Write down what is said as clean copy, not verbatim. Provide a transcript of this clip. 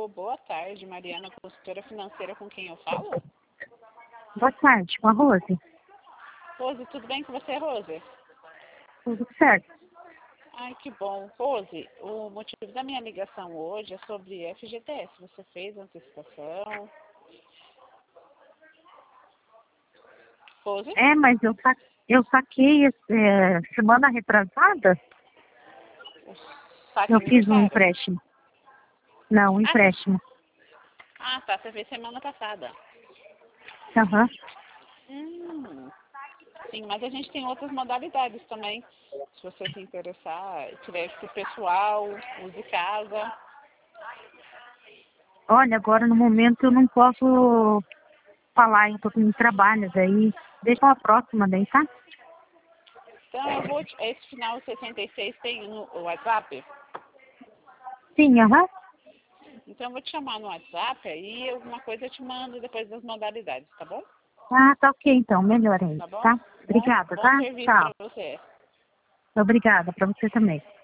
Alô, boa tarde, Mariana, consultora financeira, com quem eu falo? Boa tarde, com a Rose. Rose, tudo bem com você, Rose? Tudo certo. Ai, que bom. Rose, o motivo da minha ligação hoje é sobre FGTS. Você fez antecipação? Rose? Mas eu saquei semana retrasada, O saque eu fiz um aniversário? empréstimo. Não, um empréstimo. Tá. Você fez semana passada. Aham. Sim, mas a gente tem outras modalidades também. Se você se interessar, crédito pessoal, use casa. Olha, agora no momento eu não posso falar, eu tô com trabalho daí. Deixa a próxima daí, tá? Então, esse final 66 tem no WhatsApp? Sim, aham. Então, eu vou te chamar no WhatsApp aí, alguma coisa eu te mando depois das modalidades, tá bom? Tá ok então, melhor ainda, Tá bom? tá? Obrigada, Bom tá? serviço Tchau. para você. Obrigada, pra você também.